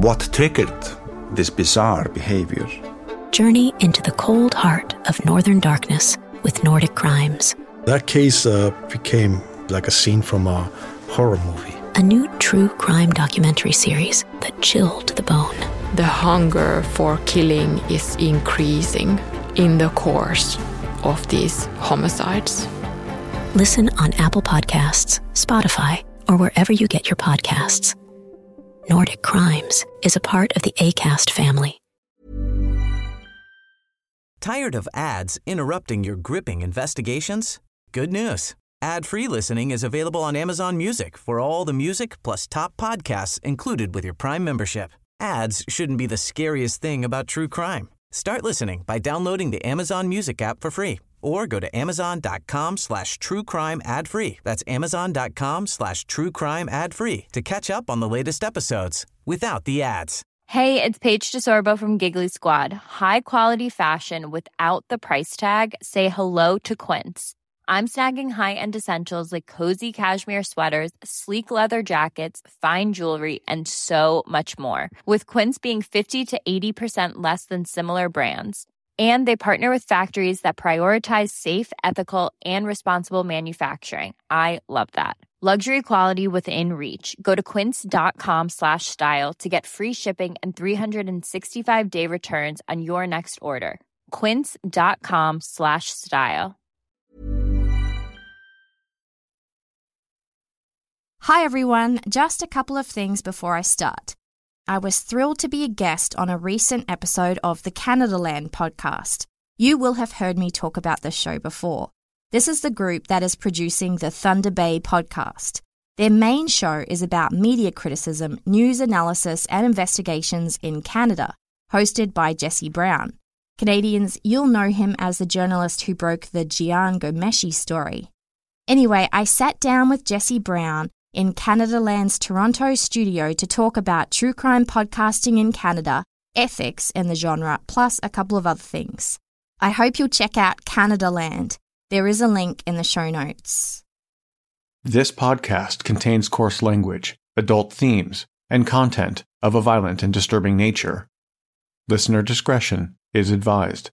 What triggered this bizarre behavior? Journey into the cold heart of Northern Darkness with Nordic Crimes. That case became like a scene from a horror movie. A new true crime documentary series that chilled to the bone. The hunger for killing is increasing in the course of these homicides. Listen on Apple Podcasts, Spotify, or wherever you get your podcasts. Nordic Crimes is a part of the Acast family. Tired of ads interrupting your gripping investigations? Good news. Ad-free listening is available on Amazon Music for all the music plus top podcasts included with your Prime membership. Ads shouldn't be the scariest thing about true crime. Start listening by downloading the Amazon Music app for free or go to amazon.com/truecrime ad-free. That's amazon.com/truecrime ad-free to catch up on the latest episodes without the ads. Hey, it's Paige DeSorbo from Giggly Squad. High quality fashion without the price tag. Say hello to Quince. I'm snagging high-end essentials like cozy cashmere sweaters, sleek leather jackets, fine jewelry, and so much more. With Quince being 50 to 80% less than similar brands. And they partner with factories that prioritize safe, ethical, and responsible manufacturing. I love that. Luxury quality within reach. Go to quince.com/style to get free shipping and 365-day returns on your next order. Quince.com/style. Hi everyone, just a couple of things before I start. I was thrilled to be a guest on a recent episode of the Canadaland podcast. You will have heard me talk about this show before. This is the group that is producing the Thunder Bay podcast. Their main show is about media criticism, news analysis, and investigations in Canada, hosted by Jesse Brown. Canadians, you'll know him as the journalist who broke the Jian Ghomeshi story. Anyway, I sat down with Jesse Brown in Canadaland's Toronto studio to talk about true crime podcasting in Canada, ethics in the genre, plus a couple of other things. I hope you'll check out Canadaland. There is a link in the show notes. This podcast contains coarse language, adult themes, and content of a violent and disturbing nature. Listener discretion is advised.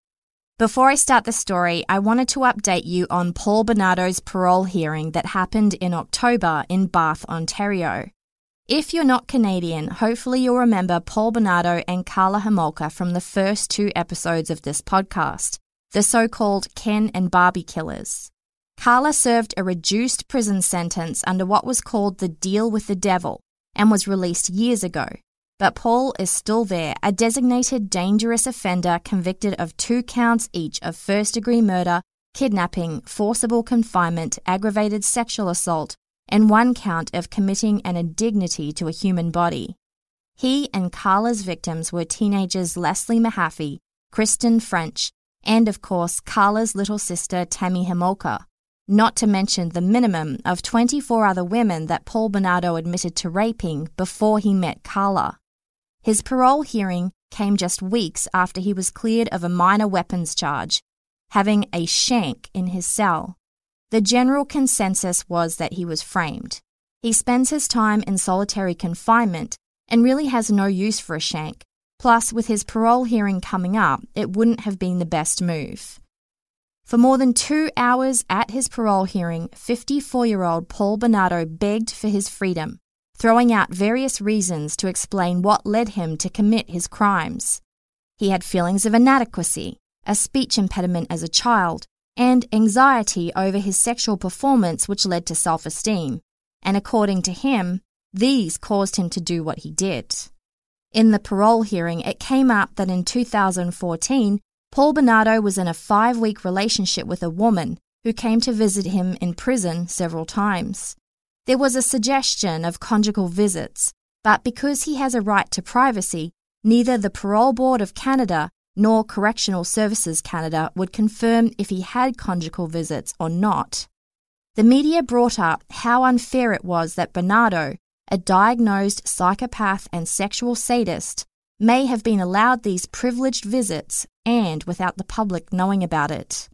Before I start the story, I wanted to update you on Paul Bernardo's parole hearing that happened in October in Bath, Ontario. If you're not Canadian, hopefully you'll remember Paul Bernardo and Karla Homolka from the first 2 episodes of this podcast, the so-called Ken and Barbie killers. Karla served a reduced prison sentence under what was called the Deal with the Devil and was released years ago. But Paul is still there, a designated dangerous offender convicted of 2 counts each of first-degree murder, kidnapping, forcible confinement, aggravated sexual assault, and 1 count of committing an indignity to a human body. He and Karla's victims were teenagers Leslie Mahaffey, Kristen French, and of course Karla's little sister Tammy Homolka, not to mention the minimum of 24 other women that Paul Bernardo admitted to raping before he met Karla. His parole hearing came just weeks after he was cleared of a minor weapons charge, having a shank in his cell. The general consensus was that he was framed. He spends his time in solitary confinement and really has no use for a shank. Plus, with his parole hearing coming up, it wouldn't have been the best move. For more than 2 hours at his parole hearing, 54-year-old Paul Bernardo begged for his freedom, throwing out various reasons to explain what led him to commit his crimes. He had feelings of inadequacy, a speech impediment as a child, and anxiety over his sexual performance which led to self-esteem, and according to him, these caused him to do what he did. In the parole hearing, it came up that in 2014, Paul Bernardo was in a 5-week relationship with a woman who came to visit him in prison several times. There was a suggestion of conjugal visits, but because he has a right to privacy, neither the Parole Board of Canada nor Correctional Services Canada would confirm if he had conjugal visits or not. The media brought up how unfair it was that Bernardo, a diagnosed psychopath and sexual sadist, may have been allowed these privileged visits and without the public knowing about it.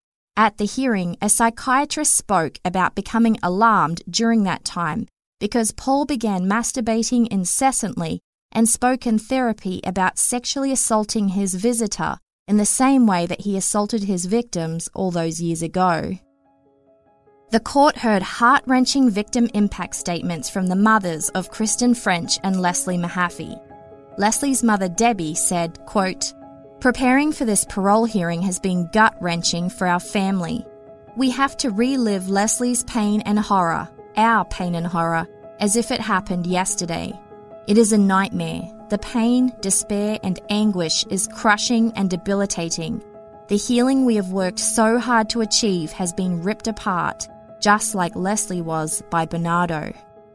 At the hearing, a psychiatrist spoke about becoming alarmed during that time because Paul began masturbating incessantly and spoke in therapy about sexually assaulting his visitor in the same way that he assaulted his victims all those years ago. The court heard heart-wrenching victim impact statements from the mothers of Kristen French and Leslie Mahaffey. Leslie's mother, Debbie, said, quote, "Preparing for this parole hearing has been gut-wrenching for our family. We have to relive Leslie's pain and horror, our pain and horror, as if it happened yesterday. It is a nightmare. The pain, despair, and anguish is crushing and debilitating. The healing we have worked so hard to achieve has been ripped apart, just like Leslie was by Bernardo."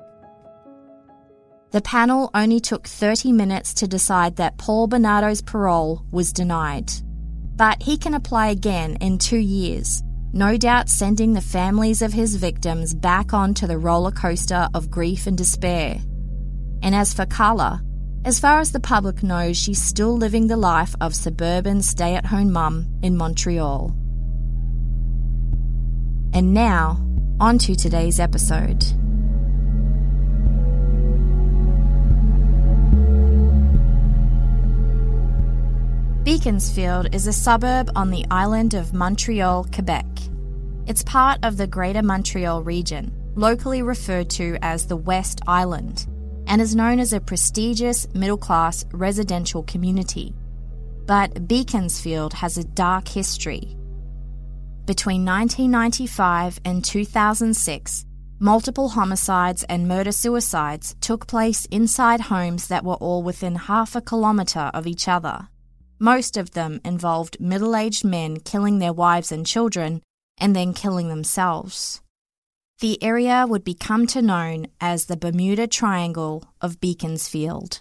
The panel only took 30 minutes to decide that Paul Bernardo's parole was denied. But he can apply again in 2 years, no doubt sending the families of his victims back onto the roller coaster of grief and despair. And as for Carla, as far as the public knows, she's still living the life of suburban stay-at-home mum in Montreal. And now, on to today's episode. Beaconsfield is a suburb on the island of Montreal, Quebec. It's part of the Greater Montreal region, locally referred to as the West Island, and is known as a prestigious middle-class residential community. But Beaconsfield has a dark history. Between 1995 and 2006, multiple homicides and murder-suicides took place inside homes that were all within half a kilometre of each other. Most of them involved middle-aged men killing their wives and children and then killing themselves. The area would become to known as the Bermuda Triangle of Beaconsfield.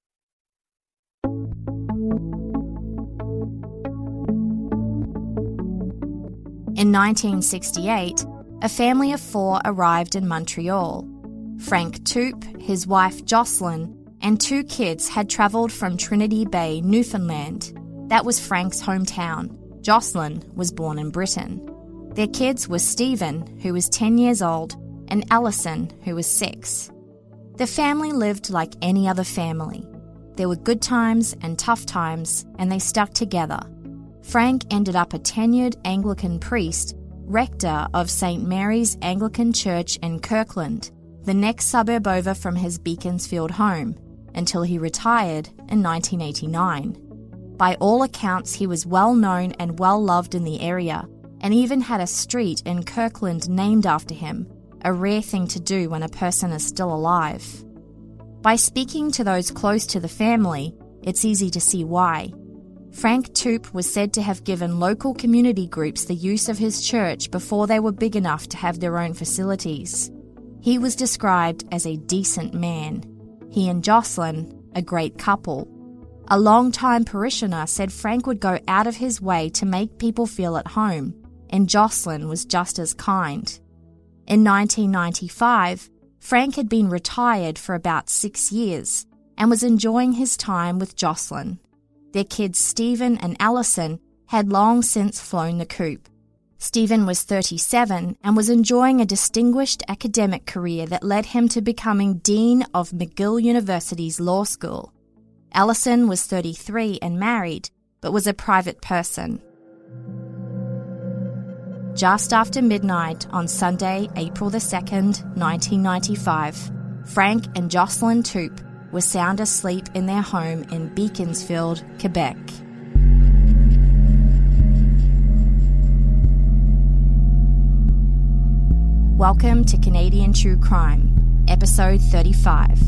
In 1968, a family of 4 arrived in Montreal. Frank Toup, his wife Jocelyn, and 2 kids had travelled from Trinity Bay, Newfoundland. That was Frank's hometown. Jocelyn was born in Britain. Their kids were Stephen, who was 10 years old, and Allison, who was 6. The family lived like any other family. There were good times and tough times, and they stuck together. Frank ended up a tenured Anglican priest, rector of St. Mary's Anglican Church in Kirkland, the next suburb over from his Beaconsfield home, until he retired in 1989. By all accounts, he was well known and well loved in the area, and even had a street in Kirkland named after him, a rare thing to do when a person is still alive. By speaking to those close to the family, it's easy to see why. Frank Toup was said to have given local community groups the use of his church before they were big enough to have their own facilities. He was described as a decent man. He and Jocelyn, a great couple. A long-time parishioner said Frank would go out of his way to make people feel at home, and Jocelyn was just as kind. In 1995, Frank had been retired for about 6 years and was enjoying his time with Jocelyn. Their kids Stephen and Allison had long since flown the coop. Stephen was 37 and was enjoying a distinguished academic career that led him to becoming Dean of McGill University's Law School. Allison was 33 and married, but was a private person. Just after midnight on Sunday, April the 2nd, 1995, Frank and Jocelyn Toup were sound asleep in their home in Beaconsfield, Quebec. Welcome to Canadian True Crime, Episode 35.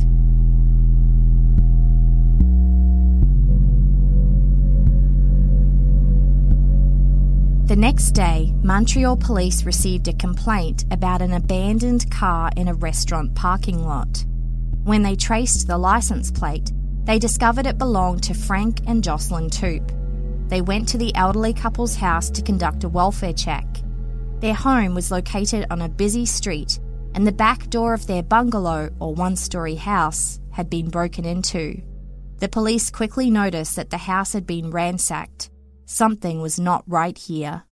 The next day, Montreal police received a complaint about an abandoned car in a restaurant parking lot. When they traced the license plate, they discovered it belonged to Frank and Jocelyn Toup. They went to the elderly couple's house to conduct a welfare check. Their home was located on a busy street, and the back door of their bungalow or one-storey house had been broken into. The police quickly noticed that the house had been ransacked. Something was not right here.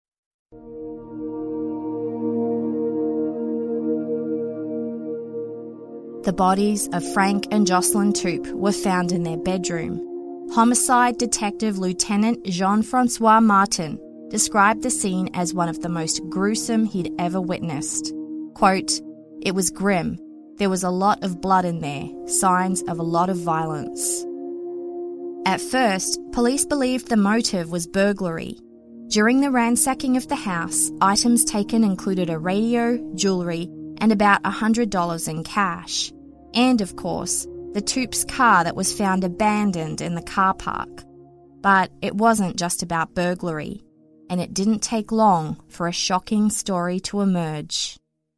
The The bodies of Frank and Jocelyn Toup were found in their bedroom. Homicide Detective Lieutenant Jean-Francois Martin described the scene as one of the most gruesome he'd ever witnessed. Quote, "It was grim. There was a lot of blood in there, signs of a lot of violence." At first, police believed the motive was burglary. During the ransacking of the house, items taken included a radio, jewellery, and about $100 in cash. And, of course, the Toups' car that was found abandoned in the car park. But it wasn't just about burglary, and it didn't take long for a shocking story to emerge.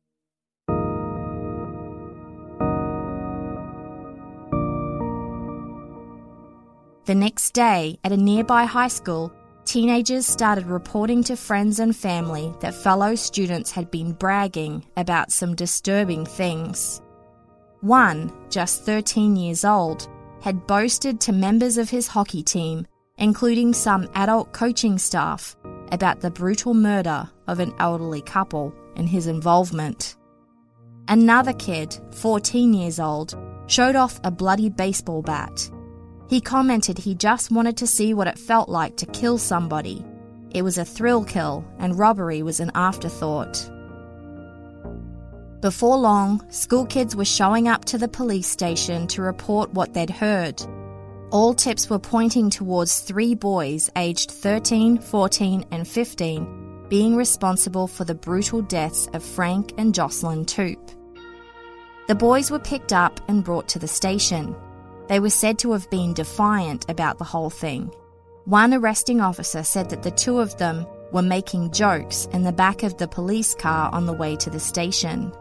The next day, at a nearby high school, teenagers started reporting to friends and family that fellow students had been bragging about some disturbing things. One, just 13 years old, had boasted to members of his hockey team, including some adult coaching staff, about the brutal murder of an elderly couple and his involvement. Another kid, 14 years old, showed off a bloody baseball bat. He commented he just wanted to see what it felt like to kill somebody. It was a thrill kill, and robbery was an afterthought. Before long, school kids were showing up to the police station to report what they'd heard. All tips were pointing towards 3 boys aged 13, 14 and 15 being responsible for the brutal deaths of Frank and Jocelyn Toup. The boys were picked up and brought to the station. They were said to have been defiant about the whole thing. One arresting officer said that the 2 of them were making jokes in the back of the police car on the way to the station.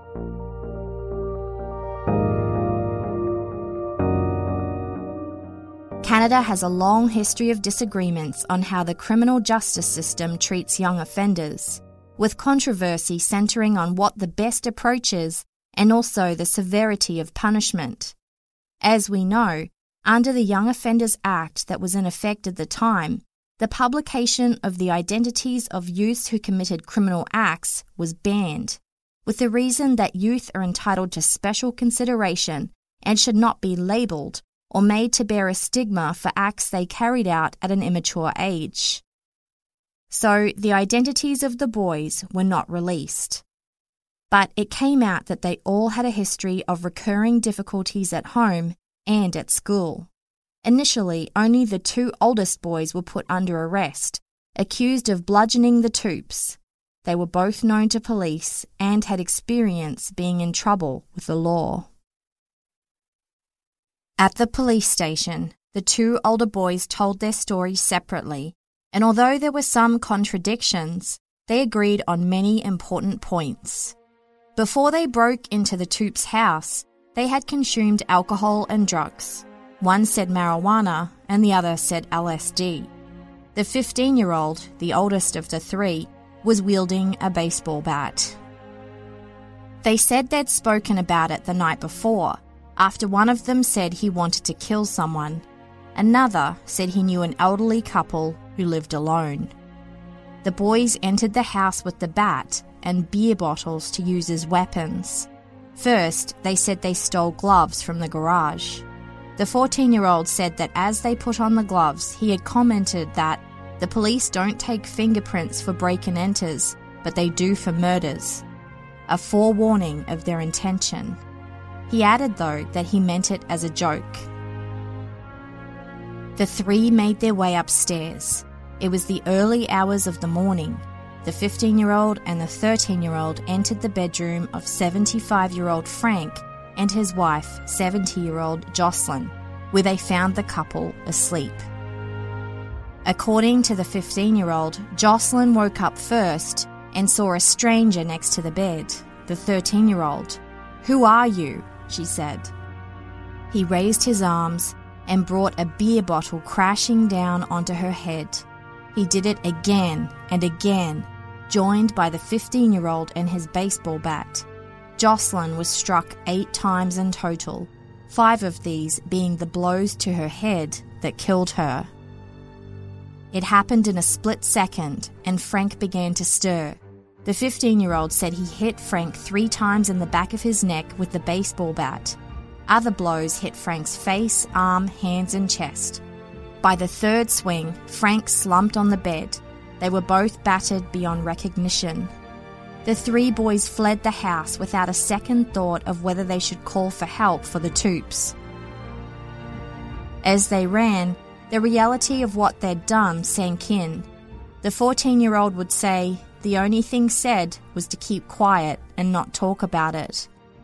Canada has a long history of disagreements on how the criminal justice system treats young offenders, with controversy centering on what the best approach is and also the severity of punishment. As we know, under the Young Offenders Act that was in effect at the time, the publication of the identities of youths who committed criminal acts was banned, with the reason that youth are entitled to special consideration and should not be labelled or made to bear a stigma for acts they carried out at an immature age. So the identities of the boys were not released. But it came out that they all had a history of recurring difficulties at home and at school. Initially, only the 2 oldest boys were put under arrest, accused of bludgeoning the Toups. They were both known to police and had experience being in trouble with the law. At the police station, the 2 older boys told their stories separately, and although there were some contradictions, they agreed on many important points. Before they broke into the Toups' house, they had consumed alcohol and drugs. One said marijuana and the other said LSD. The 15-year-old, the oldest of the 3, was wielding a baseball bat. They said they'd spoken about it the night before, after one of them said he wanted to kill someone. Another said he knew an elderly couple who lived alone. The boys entered the house with the bat and beer bottles to use as weapons. First, they said they stole gloves from the garage. The 14-year-old said that as they put on the gloves, he had commented that the police don't take fingerprints for break-and-enters, but they do for murders, a forewarning of their intention. He added, though, that he meant it as a joke. The 3 made their way upstairs. It was the early hours of the morning. The 15-year-old and the 13-year-old entered the bedroom of 75-year-old Frank and his wife, 70-year-old Jocelyn, where they found the couple asleep. According to the 15-year-old, Jocelyn woke up first and saw a stranger next to the bed, the 13-year-old. "Who are you?" she said. He raised his arms and brought a beer bottle crashing down onto her head. He did it again and again, joined by the 15-year-old and his baseball bat. Jocelyn was struck 8 times in total, 5 of these being the blows to her head that killed her. It happened in a split second, and Frank began to stir. The 15-year-old said he hit Frank 3 times in the back of his neck with the baseball bat. other blows hit Frank's face, arm, hands and chest. By the third swing, Frank slumped on the bed. They were both battered beyond recognition. The three boys fled the house without a second thought of whether they should call for help for the Toops. As they ran, the reality of what they'd done sank in. The 14-year-old would say the only thing said was to keep quiet and not talk about it.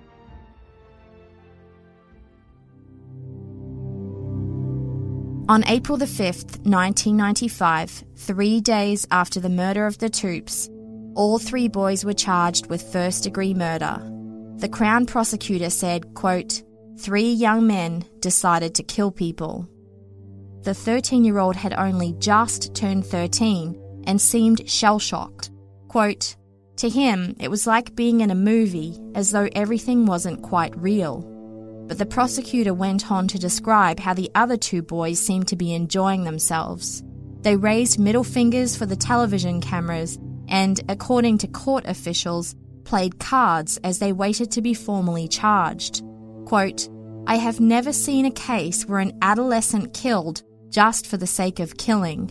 On April the 5th, 1995, 3 days after the murder of the Toops, all three boys were charged with first-degree murder. The Crown prosecutor said, quote, 3 young men decided to kill people. The 13-year-old had only just turned 13 and seemed shell-shocked. Quote, to him, it was like being in a movie, as though everything wasn't quite real. But the prosecutor went on to describe how the other 2 boys seemed to be enjoying themselves. They raised middle fingers for the television cameras and, according to court officials, played cards as they waited to be formally charged. Quote, I have never seen a case where an adolescent killed just for the sake of killing.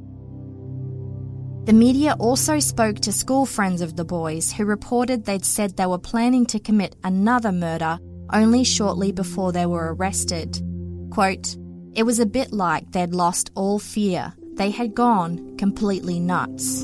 The media also spoke to school friends of the boys who reported they'd said they were planning to commit another murder only shortly before they were arrested. Quote, it was a bit like they'd lost all fear. They had gone completely nuts.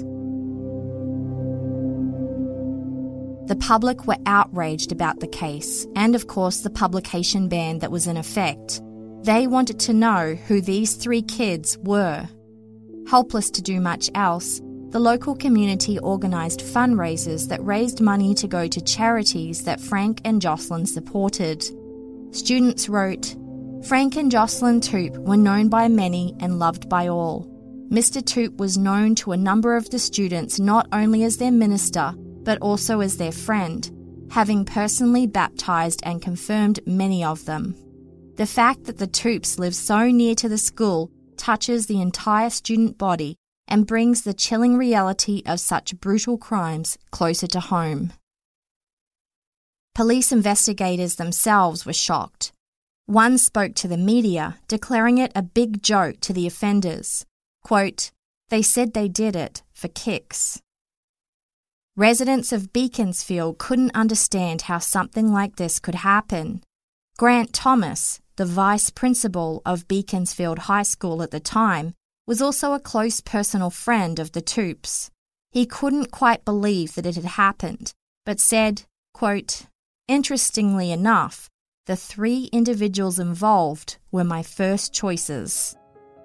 The public were outraged about the case and, of course, the publication ban that was in effect. They wanted to know who these 3 kids were. Helpless to do much else, the local community organised fundraisers that raised money to go to charities that Frank and Jocelyn supported. Students wrote, Frank and Jocelyn Toop were known by many and loved by all. Mr. Toop was known to a number of the students not only as their minister, but also as their friend, having personally baptised and confirmed many of them. The fact that the Toops live so near to the school touches the entire student body and brings the chilling reality of such brutal crimes closer to home. Police investigators themselves were shocked. One spoke to the media, declaring it a big joke to the offenders. Quote, they said they did it for kicks. Residents of Beaconsfield couldn't understand how something like this could happen. Grant Thomas, the vice principal of Beaconsfield High School at the time, was also a close personal friend of the Toops. He couldn't quite believe that it had happened, but said, quote, interestingly enough, the 3 individuals involved were my first choices.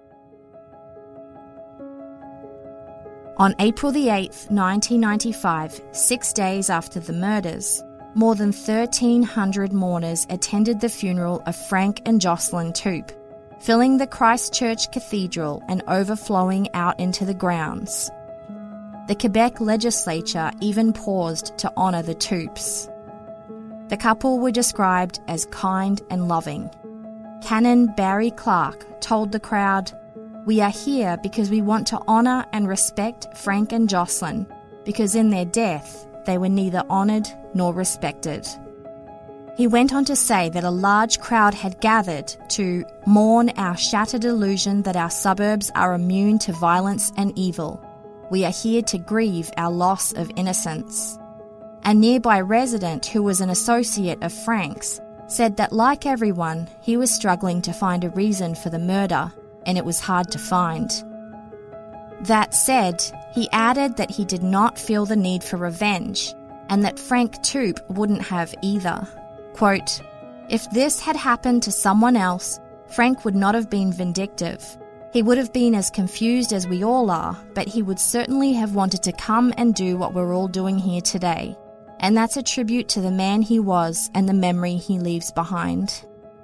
On April the 8th, 1995, 6 days after the murders, more than 1,300 mourners attended the funeral of Frank and Jocelyn Toop, filling the Christchurch Cathedral and overflowing out into the grounds. The Quebec legislature even paused to honour the Toops. The couple were described as kind and loving. Canon Barry Clark told the crowd, we are here because we want to honour and respect Frank and Jocelyn, because in their death they were neither honoured nor respected. He went on to say that a large crowd had gathered to mourn our shattered illusion that our suburbs are immune to violence and evil. We are here to grieve our loss of innocence. A nearby resident who was an associate of Frank's said that, like everyone, he was struggling to find a reason for the murder, and it was hard to find. That said, he added that he did not feel the need for revenge, and that Frank Toop wouldn't have either. Quote, if this had happened to someone else, Frank would not have been vindictive. He would have been as confused as we all are, but he would certainly have wanted to come and do what we're all doing here today. And that's a tribute to the man he was and the memory he leaves behind.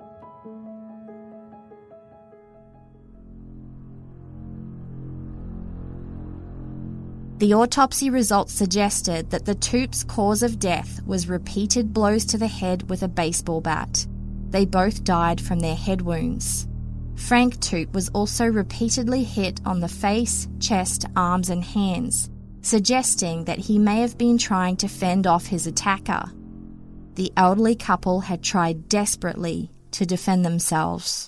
The autopsy results suggested that the Toops' cause of death was repeated blows to the head with a baseball bat. They both died from their head wounds. Frank Toop was also repeatedly hit on the face, chest, arms and hands, suggesting that he may have been trying to fend off his attacker. The elderly couple had tried desperately to defend themselves.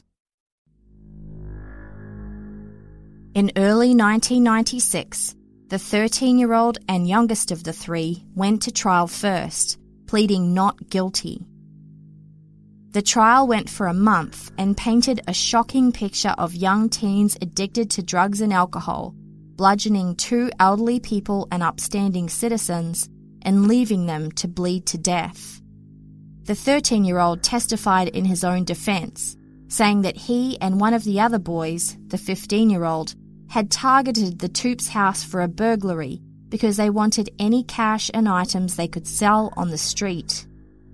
In early 1996, the 13-year-old and youngest of the three went to trial first, pleading not guilty. The trial went for a month and painted a shocking picture of young teens addicted to drugs and alcohol, bludgeoning two elderly people and upstanding citizens, and leaving them to bleed to death. The 13-year-old testified in his own defense, saying that he and one of the other boys, the 15-year-old, had targeted the Toops house for a burglary because they wanted any cash and items they could sell on the street.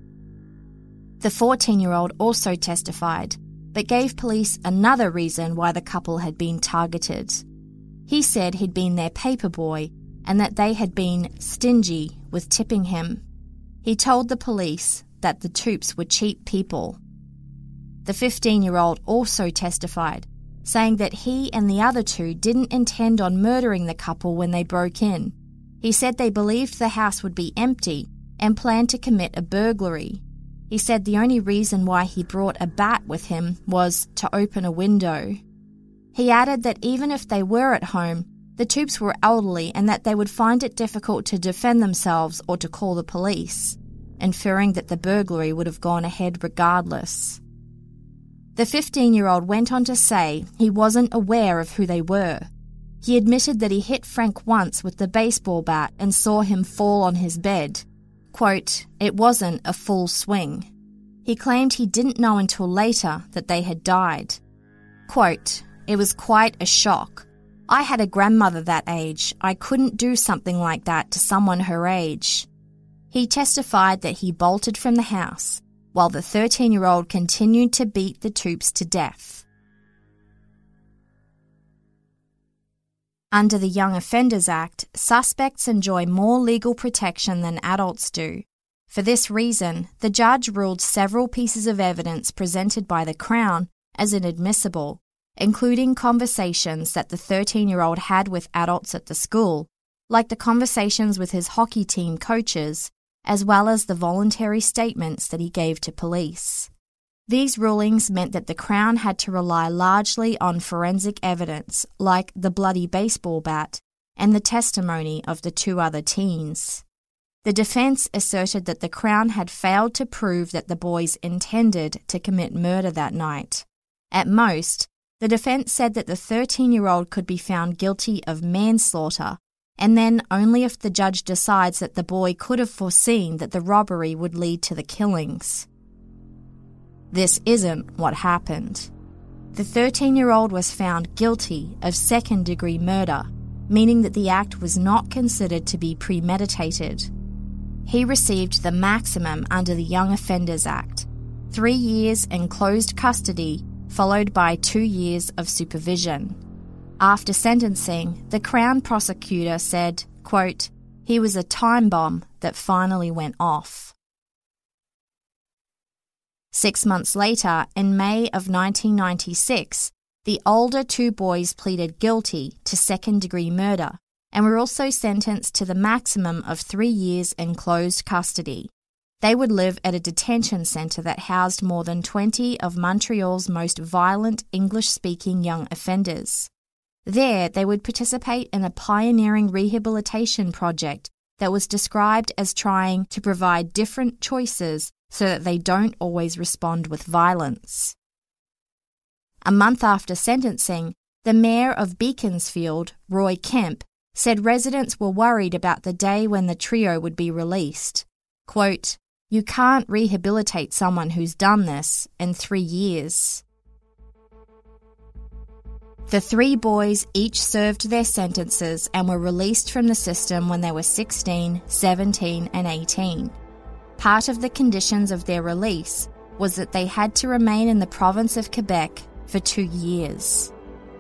The 14-year-old also testified, but gave police another reason why the couple had been targeted. He said he'd been their paperboy and that they had been stingy with tipping him. He told the police that the Toops were cheap people. The 15-year-old also testified, saying that he and the other two didn't intend on murdering the couple when they broke in. He said they believed the house would be empty and planned to commit a burglary. He said the only reason why he brought a bat with him was to open a window. He added that even if they were at home, the Toops were elderly and that they would find it difficult to defend themselves or to call the police, inferring that the burglary would have gone ahead regardless. The 15-year-old went on to say he wasn't aware of who they were. He admitted that he hit Frank once with the baseball bat and saw him fall on his bed. Quote, "It wasn't a full swing." He claimed he didn't know until later that they had died. Quote, "It was quite a shock. I had a grandmother that age. I couldn't do something like that to someone her age." He testified that he bolted from the house, while the 13-year-old continued to beat the Toops to death. Under the Young Offenders Act, suspects enjoy more legal protection than adults do. For this reason, the judge ruled several pieces of evidence presented by the Crown as inadmissible, including conversations that the 13-year-old had with adults at the school, like the conversations with his hockey team coaches, as well as the voluntary statements that he gave to police. These rulings meant that the Crown had to rely largely on forensic evidence, like the bloody baseball bat and the testimony of the two other teens. The defense asserted that the Crown had failed to prove that the boys intended to commit murder that night. At most, the defense said that the 13-year-old could be found guilty of manslaughter, and then only if the judge decides that the boy could have foreseen that the robbery would lead to the killings. This isn't what happened. The 13-year-old was found guilty of second-degree murder, meaning that the act was not considered to be premeditated. He received the maximum under the Young Offenders Act, 3 years in closed custody, followed by 2 years of supervision. After sentencing, the Crown prosecutor said, quote, "He was a time bomb that finally went off." 6 months later, in May of 1996, the older two boys pleaded guilty to second-degree murder and were also sentenced to the maximum of 3 years in closed custody. They would live at a detention centre that housed more than 20 of Montreal's most violent English-speaking young offenders. There, they would participate in a pioneering rehabilitation project that was described as trying to provide different choices so that they don't always respond with violence. A month after sentencing, the mayor of Beaconsfield, Roy Kemp, said residents were worried about the day when the trio would be released. Quote, "You can't rehabilitate someone who's done this in 3 years." The 3 boys each served their sentences and were released from the system when they were 16, 17, and 18. Part of the conditions of their release was that they had to remain in the province of Quebec for 2 years.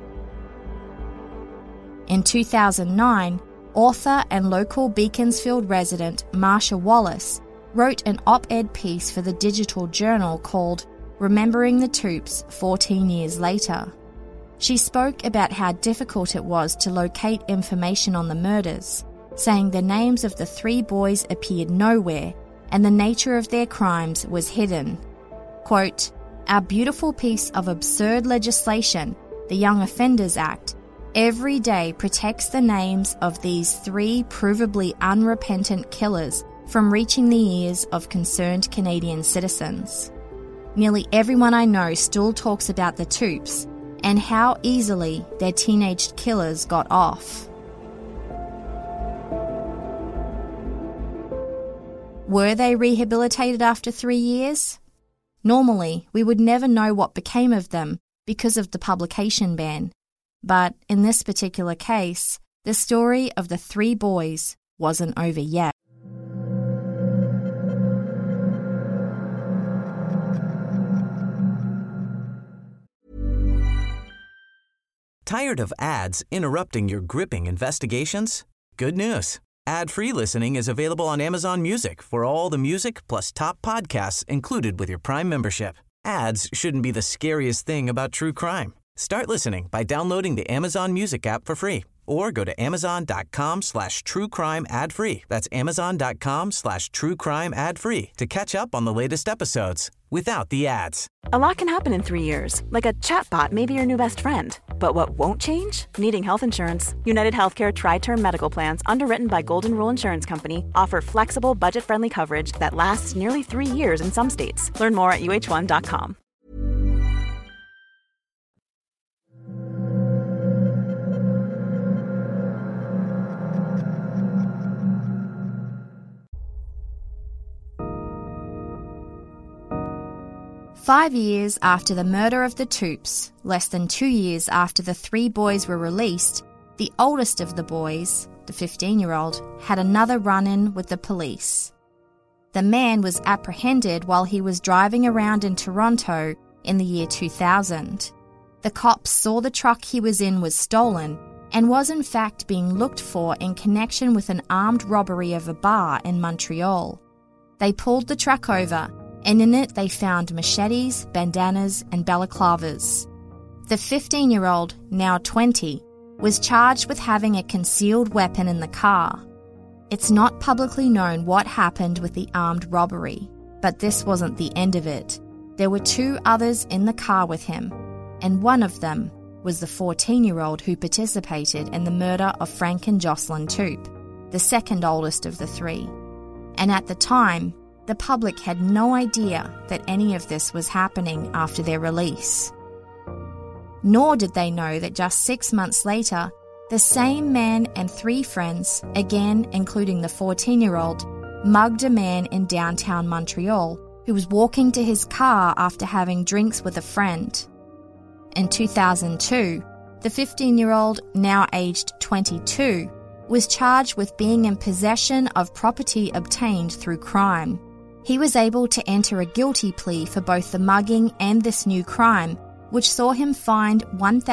In 2009, author and local Beaconsfield resident Marsha Wallace wrote an op-ed piece for the Digital Journal called Remembering the Toops 14 Years Later. She spoke about how difficult it was to locate information on the murders, saying the names of the 3 boys appeared nowhere and the nature of their crimes was hidden. Quote, Our beautiful piece of absurd legislation, the Young Offenders Act, every day protects the names of these 3 provably unrepentant killers from reaching the ears of concerned Canadian citizens. Nearly everyone I know still talks about the Toops and how easily their teenage killers got off. Were they rehabilitated after 3 years? Normally, we would never know what became of them because of the publication ban. But in this particular case, the story of the 3 boys wasn't over yet. Tired of ads interrupting your gripping investigations? Good news. Ad-free listening is available on Amazon Music for all the music plus top podcasts included with your Prime membership. Ads shouldn't be the scariest thing about true crime. Start listening by downloading the Amazon Music app for free or go to amazon.com/truecrime ad-free. That's amazon.com/truecrime ad-free to catch up on the latest episodes without the ads. A lot can happen in 3 years, like a chatbot may be your new best friend. But what won't change? Needing health insurance. United Healthcare Tri-Term Medical Plans, underwritten by Golden Rule Insurance Company, offer flexible, budget-friendly coverage that lasts nearly 3 years in some states. Learn more at uh1.com. Five years after the murder of the Toops, less than 2 years after the 3 boys were released, the oldest of the boys, the 15-year-old, had another run-in with the police. The man was apprehended while he was driving around in Toronto in the year 2000. The cops saw the truck he was in was stolen and was in fact being looked for in connection with an armed robbery of a bar in Montreal. They pulled the truck over, and in it they found machetes, bandanas, and balaclavas. The 15-year-old, now 20, was charged with having a concealed weapon in the car. It's not publicly known what happened with the armed robbery, but this wasn't the end of it. There were 2 others in the car with him, and one of them was the 14-year-old who participated in the murder of Frank and Jocelyn Toop, the second oldest of the 3. And at the time, the public had no idea that any of this was happening after their release. Nor did they know that just 6 months later, the same man and 3 friends, again including the 14-year-old, mugged a man in downtown Montreal who was walking to his car after having drinks with a friend. In 2002, the 15-year-old, now aged 22, was charged with being in possession of property obtained through crime. He was able to enter a guilty plea for both the mugging and this new crime, which saw him fined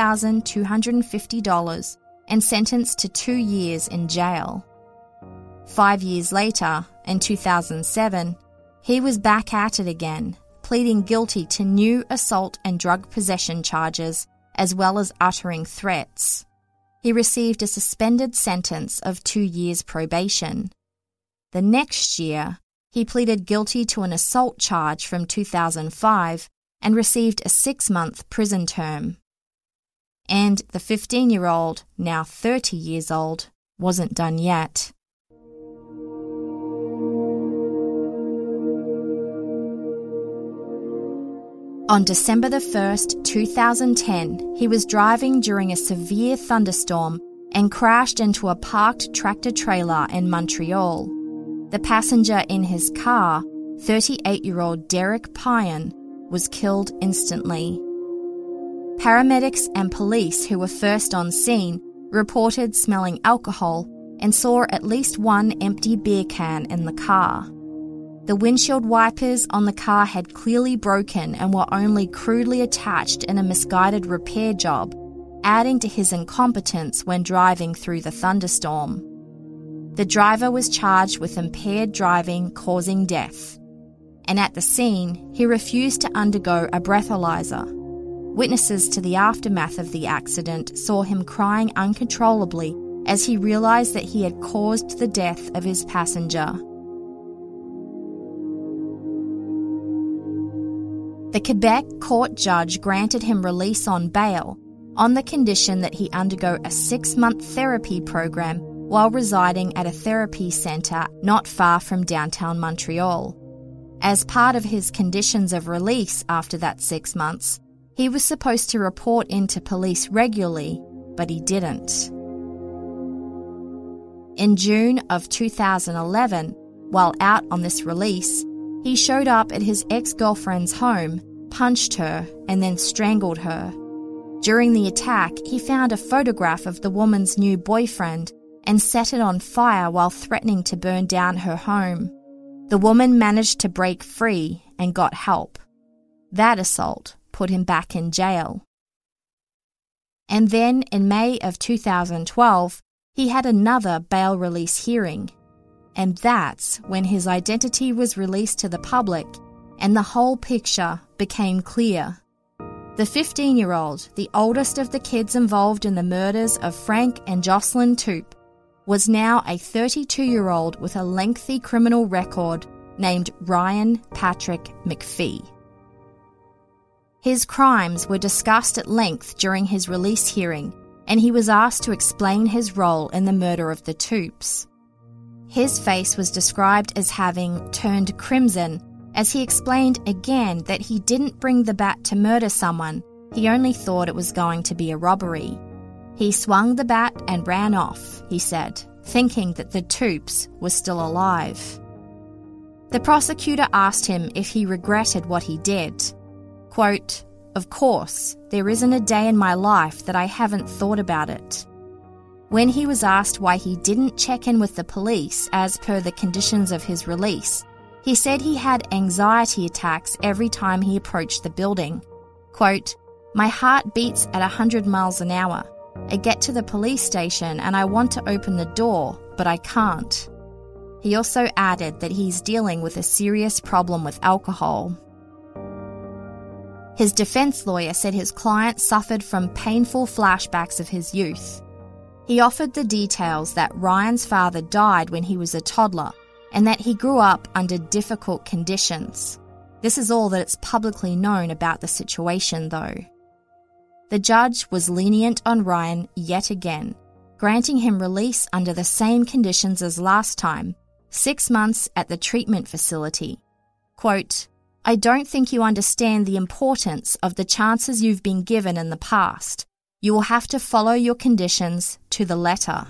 $1,250 and sentenced to 2 years in jail. 5 years later, in 2007, he was back at it again, pleading guilty to new assault and drug possession charges, as well as uttering threats. He received a suspended sentence of 2 years probation. The next year, he pleaded guilty to an assault charge from 2005 and received a 6-month prison term. And the 15-year-old, now 30 years old, wasn't done yet. On December the 1st, 2010, he was driving during a severe thunderstorm and crashed into a parked tractor-trailer in Montreal. The passenger in his car, 38-year-old Derek Pyan, was killed instantly. Paramedics and police who were first on scene reported smelling alcohol and saw at least one empty beer can in the car. The windshield wipers on the car had clearly broken and were only crudely attached in a misguided repair job, adding to his incompetence when driving through the thunderstorm. The driver was charged with impaired driving causing death, and at the scene, he refused to undergo a breathalyzer. Witnesses to the aftermath of the accident saw him crying uncontrollably as he realized that he had caused the death of his passenger. The The Quebec court judge granted him release on bail on the condition that he undergo a 6-month therapy program while residing at a therapy centre not far from downtown Montreal. As part of his conditions of release after that 6 months, he was supposed to report into police regularly, but he didn't. In June of 2011, while out on this release, he showed up at his ex-girlfriend's home, punched her, and then strangled her. During the attack, he found a photograph of the woman's new boyfriend and set it on fire while threatening to burn down her home. The woman managed to break free and got help. That assault put him back in jail. And then, in May of 2012, he had another bail release hearing. And that's when his identity was released to the public and the whole picture became clear. The 15-year-old, the oldest of the kids involved in the murders of Frank and Jocelyn Toup, was now a 32-year-old with a lengthy criminal record named Ryan Patrick McPhee. His crimes were discussed at length during his release hearing, and he was asked to explain his role in the murder of the Toups. His face was described as having turned crimson as he explained again that he didn't bring the bat to murder someone, he only thought it was going to be a robbery. He swung the bat and ran off, he said, thinking that the Toups were still alive. The prosecutor asked him if he regretted what he did. Quote, "Of course, there isn't a day in my life that I haven't thought about it." When he was asked why he didn't check in with the police as per the conditions of his release, he said he had anxiety attacks every time he approached the building. Quote, "My heart beats at 100 miles an hour. I get to the police station and I want to open the door, but I can't." He also added that he's dealing with a serious problem with alcohol. His defense lawyer said his client suffered from painful flashbacks of his youth. He offered the details that Ryan's father died when he was a toddler and that he grew up under difficult conditions. This is all that it's publicly known about the situation, though. The judge was lenient on Ryan yet again, granting him release under the same conditions as last time, 6 months at the treatment facility. Quote, "I don't think you understand the importance of the chances you've been given in the past. You will have to follow your conditions to the letter."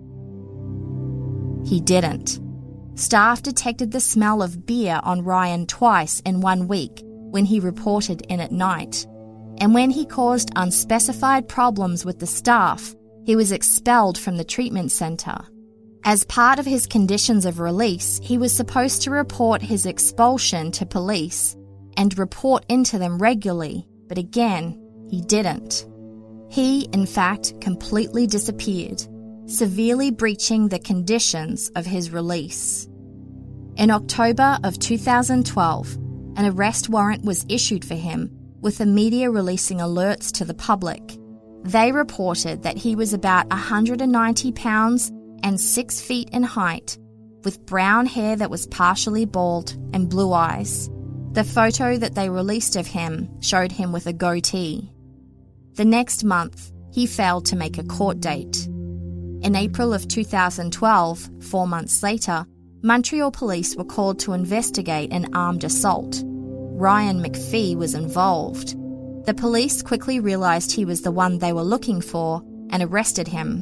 He didn't. Staff detected the smell of beer on Ryan twice in 1 week when he reported in at night. And when he caused unspecified problems with the staff, he was expelled from the treatment centre. As part of his conditions of release, he was supposed to report his expulsion to police and report into them regularly, but again, he didn't. He, in fact, completely disappeared, severely breaching the conditions of his release. In October of 2012, an arrest warrant was issued for him, with the media releasing alerts to the public. They reported that he was about 190 pounds and 6 feet in height, with brown hair that was partially bald and blue eyes. The photo that they released of him showed him with a goatee. The next month, he failed to make a court date. In April of 2012, 4 months later, Montreal police were called to investigate an armed assault. Ryan McPhee was involved. The police quickly realised he was the one they were looking for and arrested him.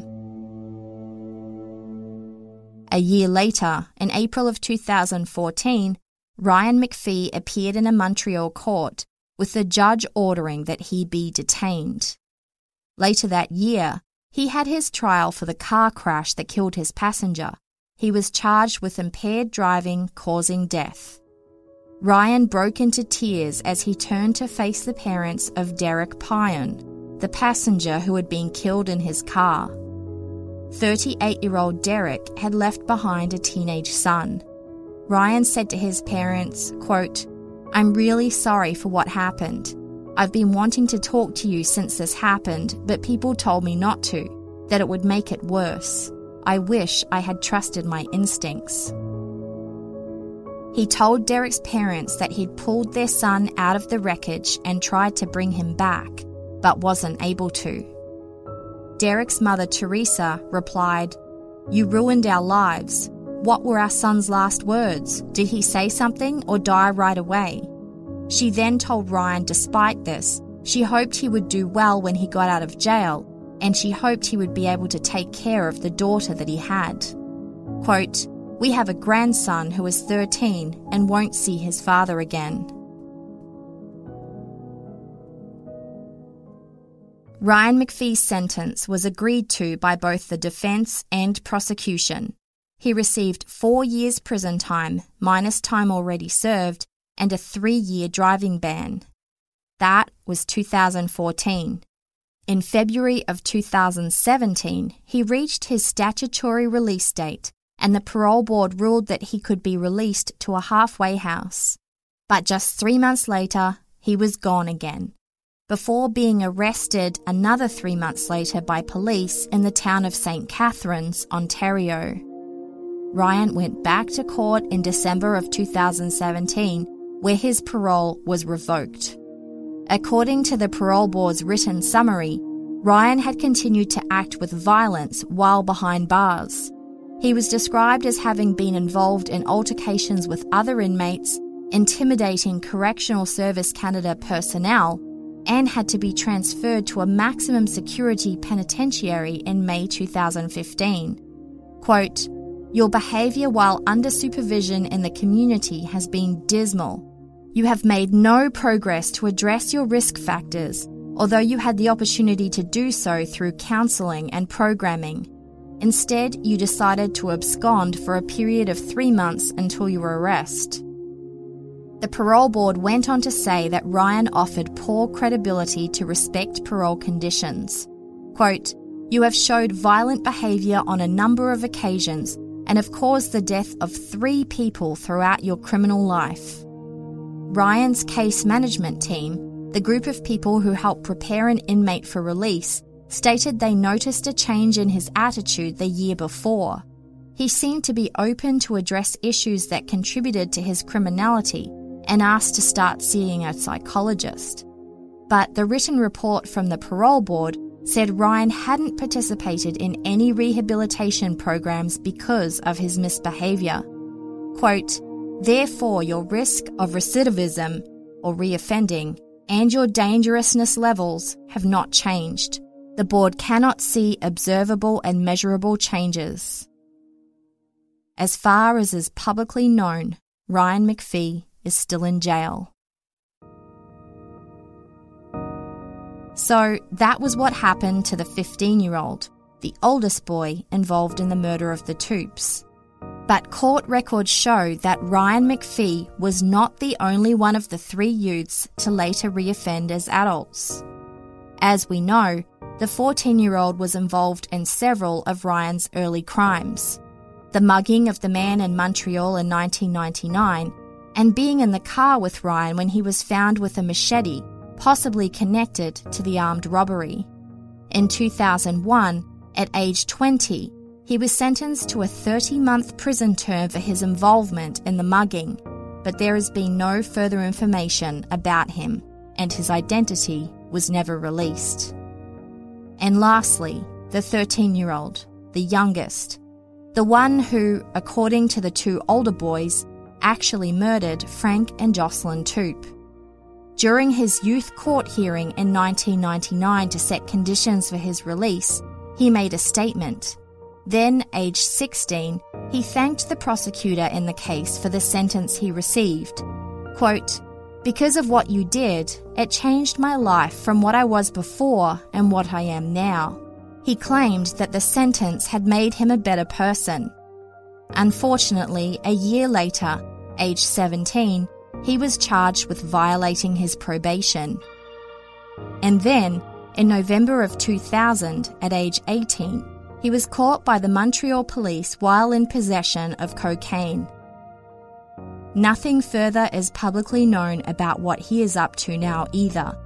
A year later, in April of 2014, Ryan McPhee appeared in a Montreal court, with the judge ordering that he be detained. Later that year, he had his trial for the car crash that killed his passenger. He was charged with impaired driving causing death. Ryan broke into tears as he turned to face the parents of Derek Pyon, the passenger who had been killed in his car. 38-year-old Derek had left behind a teenage son. Ryan said to his parents, quote, "I'm really sorry for what happened. I've been wanting to talk to you since this happened, but people told me not to, that it would make it worse. I wish I had trusted my instincts." He told Derek's parents that he'd pulled their son out of the wreckage and tried to bring him back, but wasn't able to. Derek's mother, Teresa, replied, "You ruined our lives. What were our son's last words? Did he say something or die right away?" She then told Ryan, despite this, she hoped he would do well when he got out of jail, and she hoped he would be able to take care of the daughter that he had. Quote, "We have a grandson who is 13 and won't see his father again." Ryan McPhee's sentence was agreed to by both the defence and prosecution. He received 4 years prison time, minus time already served, and a 3-year driving ban. That was 2014. In February of 2017, he reached his statutory release date, and the parole board ruled that he could be released to a halfway house. But just 3 months later, he was gone again, before being arrested another 3 months later by police in the town of St. Catharines, Ontario. Ryan went back to court in December of 2017, where his parole was revoked. According to the parole board's written summary, Ryan had continued to act with violence while behind bars. He was described as having been involved in altercations with other inmates, intimidating Correctional Service Canada personnel, and had to be transferred to a maximum security penitentiary in May 2015. Quote, "Your behaviour while under supervision in the community has been dismal. You have made no progress to address your risk factors, although you had the opportunity to do so through counselling and programming. Instead, you decided to abscond for a period of 3 months until your arrest." The parole board went on to say that Ryan offered poor credibility to respect parole conditions. Quote, "You have showed violent behaviour on a number of occasions and have caused the death of 3 people throughout your criminal life." Ryan's case management team, the group of people who helped prepare an inmate for release, stated they noticed a change in his attitude the year before. He seemed to be open to address issues that contributed to his criminality and asked to start seeing a psychologist. But the written report from the parole board said Ryan hadn't participated in any rehabilitation programs because of his misbehaviour. Quote, "Therefore, your risk of recidivism or reoffending and your dangerousness levels have not changed. The board cannot see observable and measurable changes." As far as is publicly known, Ryan McPhee is still in jail. So that was what happened to the 15-year-old, the oldest boy involved in the murder of the Toops. But court records show that Ryan McPhee was not the only one of the 3 youths to later reoffend as adults. As we know, the 14-year-old was involved in several of Ryan's early crimes. The mugging of the man in Montreal in 1999, and being in the car with Ryan when he was found with a machete, possibly connected to the armed robbery. In 2001, at age 20, he was sentenced to a 30-month prison term for his involvement in the mugging, but there has been no further information about him, and his identity was never released. And lastly, the 13-year-old, the youngest, the one who, according to the 2 older boys, actually murdered Frank and Jocelyn Toop. During his youth court hearing in 1999 to set conditions for his release, he made a statement. Then, aged 16, he thanked the prosecutor in the case for the sentence he received. Quote, "Because of what you did, it changed my life from what I was before and what I am now." He claimed that the sentence had made him a better person. Unfortunately, a year later, aged 17, he was charged with violating his probation. And then, in November of 2000, at age 18, he was caught by the Montreal police while in possession of cocaine. Nothing further is publicly known about what he is up to now either.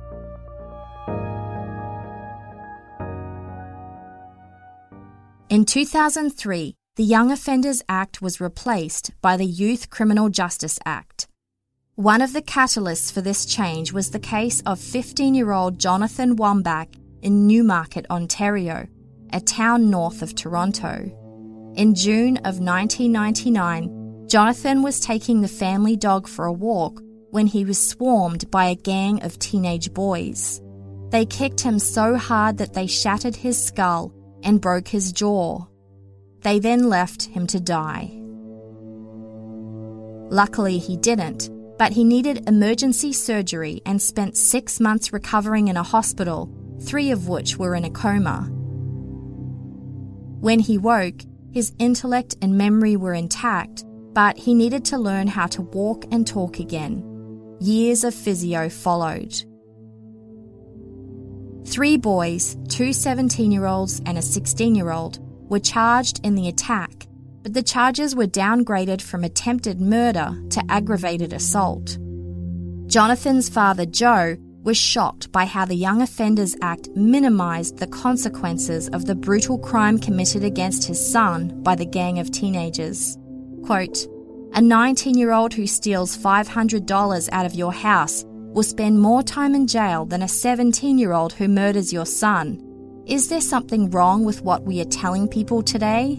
In 2003, the Young Offenders Act was replaced by the Youth Criminal Justice Act. One of the catalysts for this change was the case of 15-year-old Jonathan Wambach in Newmarket, Ontario, a town north of Toronto. In June of 1999, Jonathan was taking the family dog for a walk when he was swarmed by a gang of teenage boys. They kicked him so hard that they shattered his skull and broke his jaw. They then left him to die. Luckily, he didn't, but he needed emergency surgery and spent 6 months recovering in a hospital, 3 of which were in a coma. When he woke, his intellect and memory were intact, but he needed to learn how to walk and talk again. Years of physio followed. 3 boys, 2 17-year-olds and a 16-year-old, were charged in the attack, but the charges were downgraded from attempted murder to aggravated assault. Jonathan's father, Joe, was shocked by how the Young Offenders Act minimised the consequences of the brutal crime committed against his son by the gang of teenagers. Quote, "A 19-year-old who steals $500 out of your house will spend more time in jail than a 17-year-old who murders your son. Is there something wrong with what we are telling people today?"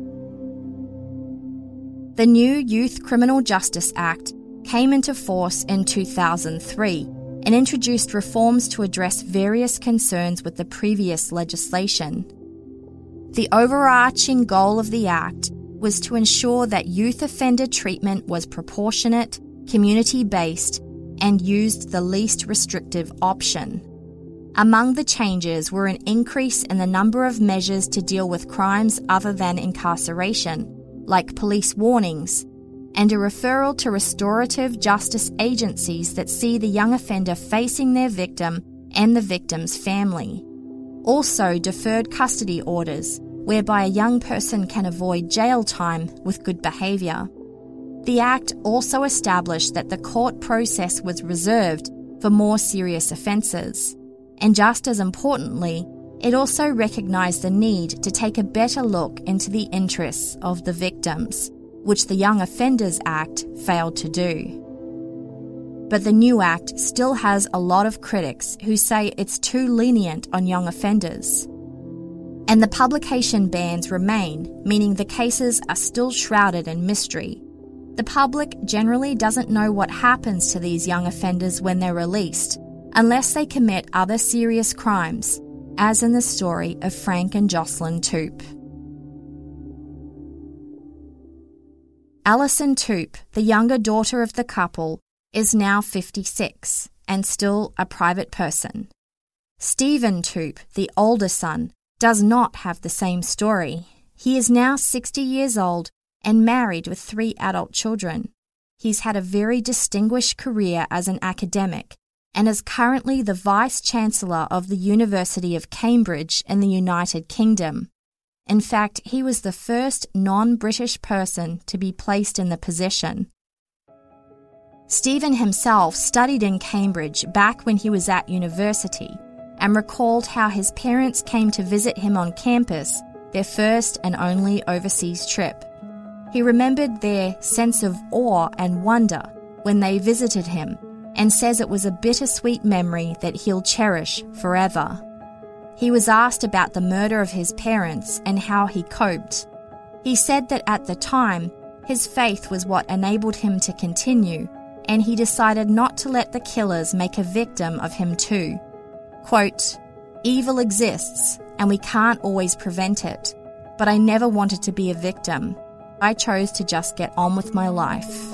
The new Youth Criminal Justice Act came into force in 2003 and introduced reforms to address various concerns with the previous legislation. The overarching goal of the Act was to ensure that youth offender treatment was proportionate, community-based, and used the least restrictive option. Among the changes were an increase in the number of measures to deal with crimes other than incarceration, like police warnings, and a referral to restorative justice agencies that see the young offender facing their victim and the victim's family. Also, deferred custody orders, whereby a young person can avoid jail time with good behaviour. The Act also established that the court process was reserved for more serious offences. And just as importantly, it also recognised the need to take a better look into the interests of the victims, which the Young Offenders Act failed to do. But the new Act still has a lot of critics who say it's too lenient on young offenders. And the publication bans remain, meaning the cases are still shrouded in mystery. The public generally doesn't know what happens to these young offenders when they're released, unless they commit other serious crimes, as in the story of Frank and Jocelyn Toop. Alison Toop, the younger daughter of the couple, is now 56 and still a private person. Stephen Toop, the older son, does not have the same story. He is now 60 years old and married with 3 adult children. He's had a very distinguished career as an academic and is currently the Vice-Chancellor of the University of Cambridge in the United Kingdom. In fact, he was the first non-British person to be placed in the position. Stephen himself studied in Cambridge back when he was at university and recalled how his parents came to visit him on campus, their first and only overseas trip. He remembered their sense of awe and wonder when they visited him and says it was a bittersweet memory that he'll cherish forever. He was asked about the murder of his parents and how he coped. He said that at the time, his faith was what enabled him to continue, and he decided not to let the killers make a victim of him too. Quote, "Evil exists, and we can't always prevent it, but I never wanted to be a victim. I chose to just get on with my life."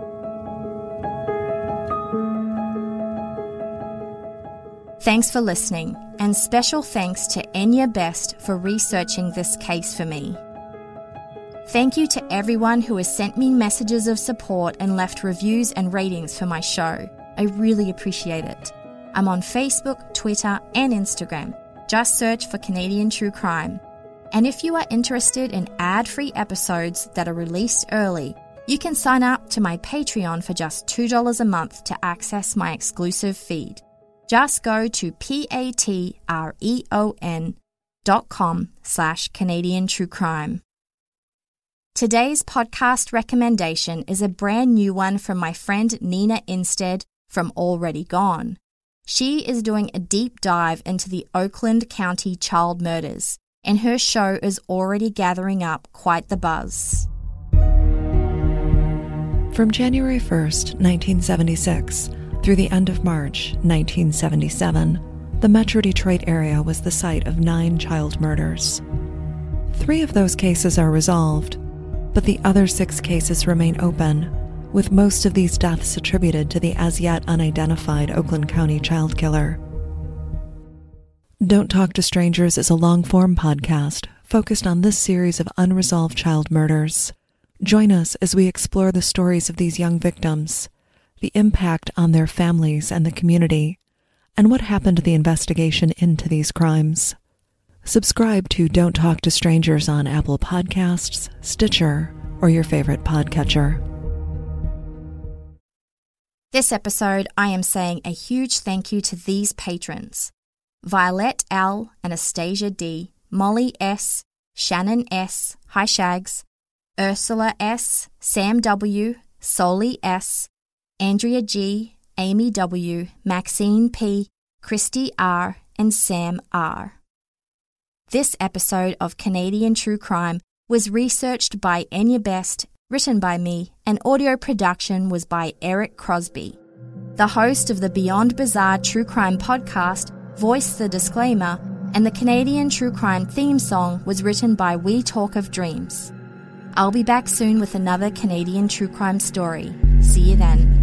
Thanks for listening, and special thanks to Enya Best for researching this case for me. Thank you to everyone who has sent me messages of support and left reviews and ratings for my show. I really appreciate it. I'm on Facebook, Twitter, and Instagram. Just search for Canadian True Crime. And if you are interested in ad-free episodes that are released early, you can sign up to my Patreon for just $2 a month to access my exclusive feed. Just go to patreon.com/Canadian True Crime. Today's podcast recommendation is a brand new one from my friend Nina Instead from Already Gone. She is doing a deep dive into the Oakland County child murders, and her show is already gathering up quite the buzz. From January 1st, 1976, through the end of March 1977, the Metro Detroit area was the site of 9 child murders. 3 of those cases are resolved, but the other 6 cases remain open, with most of these deaths attributed to the as-yet unidentified Oakland County child killer. Don't Talk to Strangers is a long-form podcast focused on this series of unresolved child murders. Join us as we explore the stories of these young victims, the impact on their families and the community, and what happened to the investigation into these crimes. Subscribe to Don't Talk to Strangers on Apple Podcasts, Stitcher, or your favorite podcatcher. This episode, I am saying a huge thank you to these patrons: Violet L, Anastasia D, Molly S, Shannon S, Hi Shags, Ursula S, Sam W, Soli S, Andrea G, Amy W, Maxine P, Christy R, and Sam R. This episode of Canadian True Crime was researched by Enya Best, written by me, and audio production was by Eric Crosby. The host of the Beyond Bizarre True Crime podcast voiced the disclaimer, and the Canadian True Crime theme song was written by We Talk of Dreams. I'll be back soon with another Canadian True Crime story. See you then.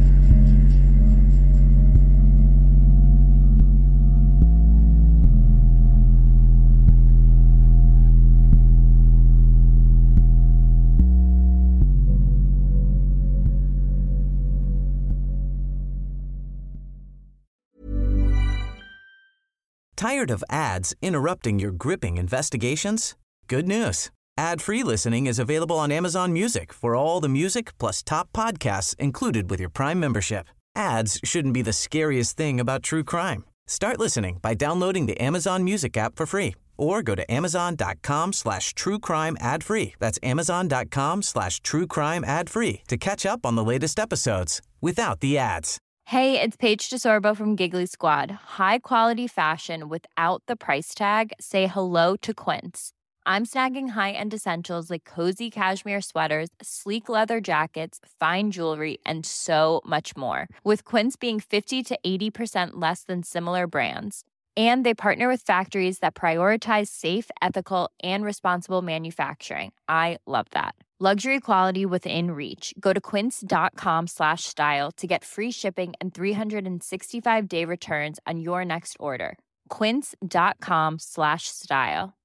Tired of ads interrupting your gripping investigations? Good news. Ad-free listening is available on Amazon Music for all the music plus top podcasts included with your Prime membership. Ads shouldn't be the scariest thing about true crime. Start listening by downloading the Amazon Music app for free or go to amazon.com/truecrime ad-free. That's amazon.com/truecrime ad-free to catch up on the latest episodes without the ads. Hey, it's Paige DeSorbo from Giggly Squad. High quality fashion without the price tag. Say hello to Quince. I'm snagging high-end essentials like cozy cashmere sweaters, sleek leather jackets, fine jewelry, and so much more. With Quince being 50 to 80% less than similar brands. And they partner with factories that prioritize safe, ethical, and responsible manufacturing. I love that. Luxury quality within reach. Go to quince.com/style to get free shipping and 365-day returns on your next order. Quince.com/style.